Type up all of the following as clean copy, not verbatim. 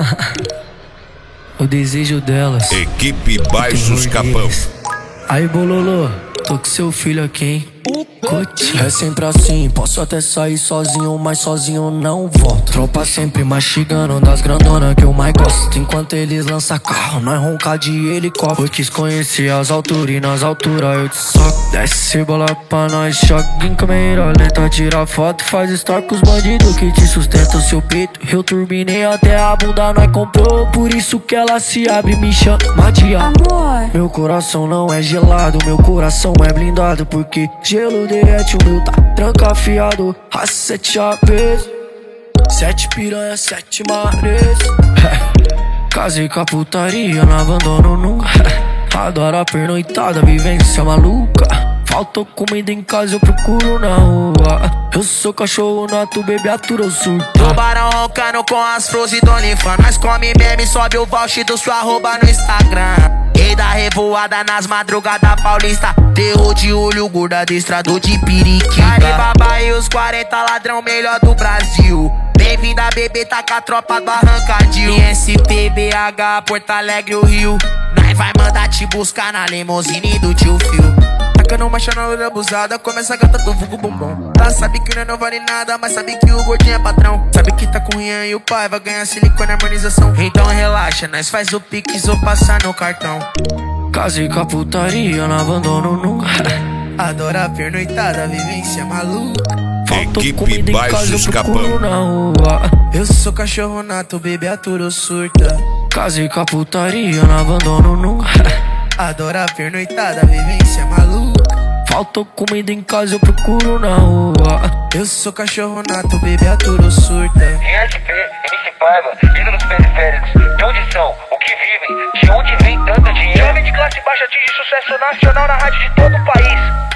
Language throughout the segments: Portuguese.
O desejo delas. Equipe Baixos Capão. Aí, Bololô, tô com seu filho aqui, hein? É sempre assim, posso até sair sozinho, mas sozinho não volto. Tropa sempre mastigando das grandonas que eu mais gosto. Enquanto eles lançam carro, nós ronca de helicóptero. Eu quis conhecer as alturas e nas alturas eu te soco. Desce bola pra nós, choque em câmera lenta. Tira foto, faz story com os bandidos que te sustentam seu peito. Eu turbinei até a bunda, nós comprou. Por isso que ela se abre e me chama de amor. Meu coração não é gelado, meu coração é blindado. Porque gelo derrete, o meu tá trancafiado. A 7 aves, 7 piranha, 7 mares. Casei com a putaria, não abandono nunca. Adoro a pernoitada, vivência maluca. Faltou comida em casa, eu procuro na rua. Eu sou cachorro nato, bebê atura, eu surto. Tubarão roncando com as flores do Onlyfans. Nós come meme, sobe o voucher do sua arroba no Instagram. Rei da revoada nas madrugadas paulista. Terror de olho, gordo adestrador de periquita. Alibaba e os 40 ladrão melhor do Brasil. Bem-vinda, bebê, tá com a tropa do Arrancadil. ISP, BH, Porto Alegre, o Rio. Nós vai mandar te buscar na limousine do tio Phil. Tacando marcha na hora abusada, começa a gata do vulgo bombom. Ela sabe que não vale nada, mas sabe que o gordinho é patrão. Sabe que tá com o Rian e o pai vai ganhar silicone e harmonização. Então relaxa, nós faz o pix ou passar no cartão. Casei com a putaria, não abandono nunca. Adora a pernoitada, vivência maluca. Faltou Equipe comida em casa, eu Baixos procuro Capão. na rua. Eu sou cachorro nato, bebê atura ou surta. Casei com a putaria, não abandono nunca. Adora a pernoitada, vivência maluca. Faltou comida em casa, eu procuro na rua. Eu sou cachorro nato, bebê atura ou surta. ISP, MC Paiva, ídolos periféricos. De onde são? O que vivem? De onde vem tanto dinheiro? Jovem de classe baixa atinge sucesso nacional na rádio de todo o país.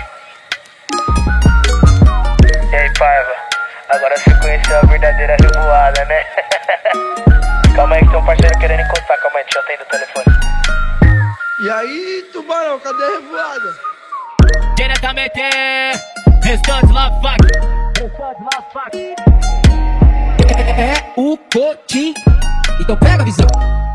E aí, Paiva? Agora você conheceu a verdadeira revoada, né? Calma aí que tem um parceiro querendo encostar. Calma aí, deixa eu atender o telefone. E aí, Tubarão, cadê a revoada? Diretamente, restante lá, fac. É o Cotim. Então pega a visão.